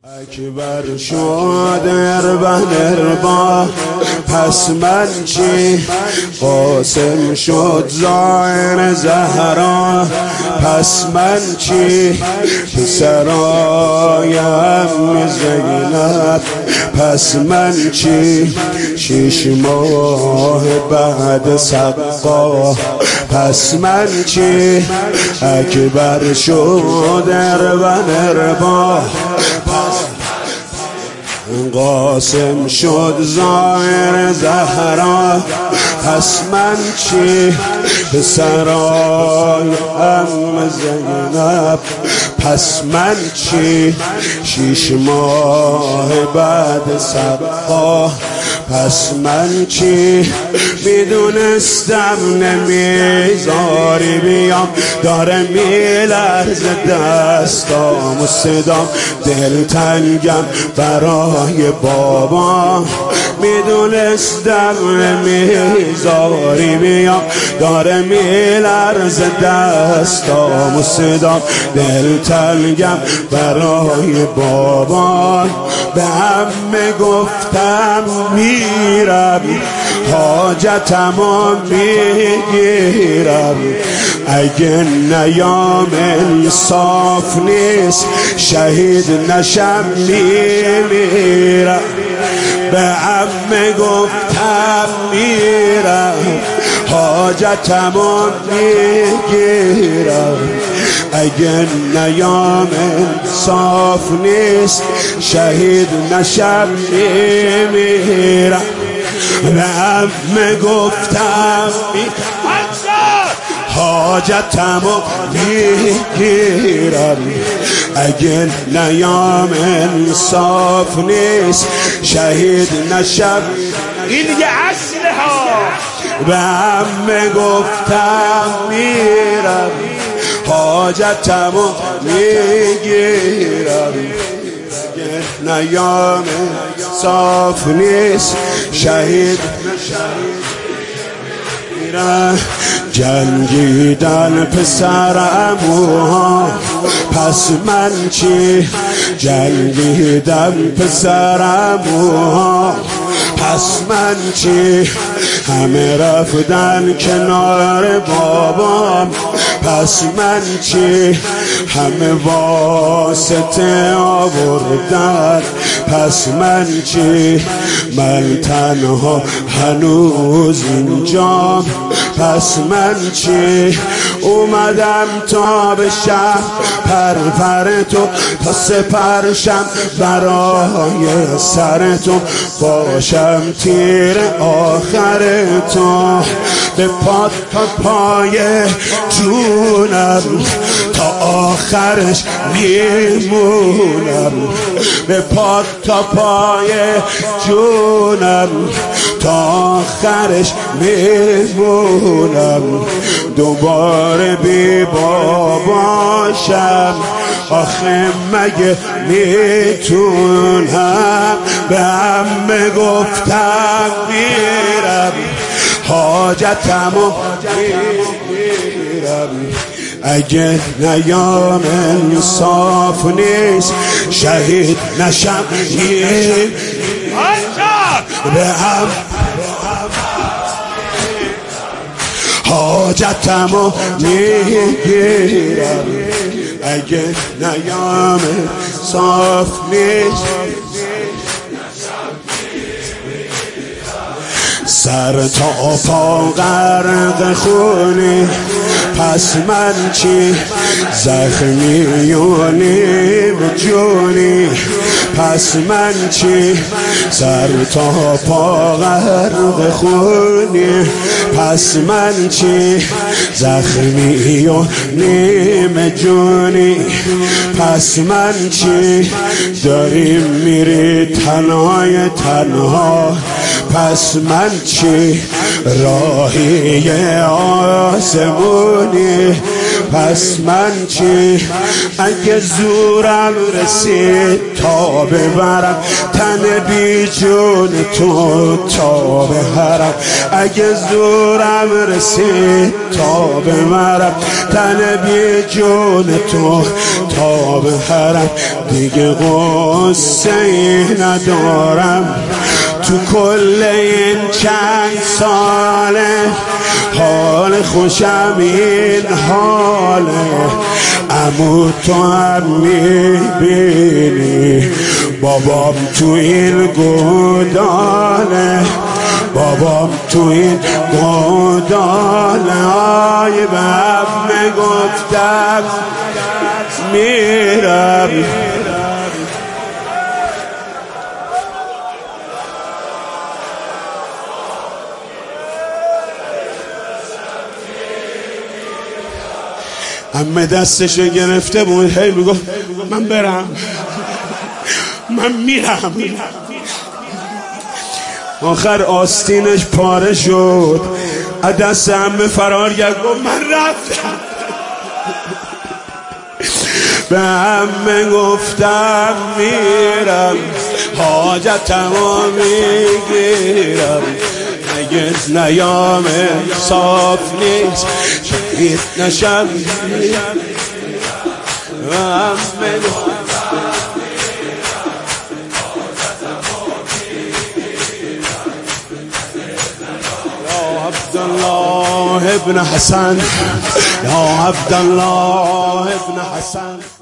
اکبر شد اربا پس من چی؟ قاسم شد ظاهر زهرا پس من چی؟ پسرایم زینب پس من چی؟ 6 ماه بعد سقا پس من چی؟ اکبر شد اربا قاسم شد ظاهر زهرا پس من چی؟ پسرای زینب پس من چی؟ 6 ماه بعد سقا پس من چی؟ میدونستم نمیذاری بیام داره میلرز دستام و صدام دلتنگم برای بابا میدونستم نمیذاری بیام داره میلرز دستام و صدام دلتنگم برای بابا به همه گفتم میرم حاجتمو میگیرم اگه نیام انصاف نیست شهید نشم میمیرم به همه گفتم میرم حاجتمو میگیرم اگه نیام انصاف نیست شهید نشم میمیرم به همه گفتم حاجتمو میگیرم اگه نیام انصاف نیست شهید نشم این دیگه اصله ها به همه گفتم میرم حاجتمو میگیرم اگه نیام انصاف نیست شهید جنگیدن پسرموها پس من چی؟ جنگیدن پسرموها پس من چی؟ همه رفتن کنار بابام پس من چی؟ همه واسطه آوردن پس من چی؟ من تنها هنوز اینجام پس من چی؟ اومدم تا بشم پر تو تا سپرشم برای سر تو باشم تیر آخر تو به پات تا پای جونم تا آخرش میمونم به پات تا پای جونم تا آخرش میمونم دوباره بی باباشم آخه مگه میتونم به همه گفتم میرم حاجتمو میگیرم اگه نیام انصاف نیست شهید نشم به هم حاجتمو میگیرم اگه نیام انصاف نیست سر تا پا غرق خونی پس من چی؟ زخمیونی و جونی پس من چی؟ سر تا پا غرق خونی پس من چی؟ زخمی و نیم جونی پس من چی؟ داریم میری تنهای تنها پس من چی؟ راهی آسمونی پس من چی؟ اگه زورم رسید تا ببرم تن بی جون تو تا بهرم، اگه زورم رسید تا ببرم تن بی جون تو تا بهرم، دیگه غصه ای ندارم تو کل این چند ساله، حال خوشم این حاله. عمو تو هم میبینی بابام تو این گوداله، بابام تو این گوداله. آی به همه گفتم میرم، همه دستشو گرفته بود هی میگفت من برم من میرم. آخر آستینش پاره شد، از دست همه فرار کرد، گفت من رفتم. به همه گفتم میرم، حاجتمو میگیرم، نگز نیام صاف نیست شهید نشم. و همه عبدالله ابن حسن، یا عبدالله ابن حسن.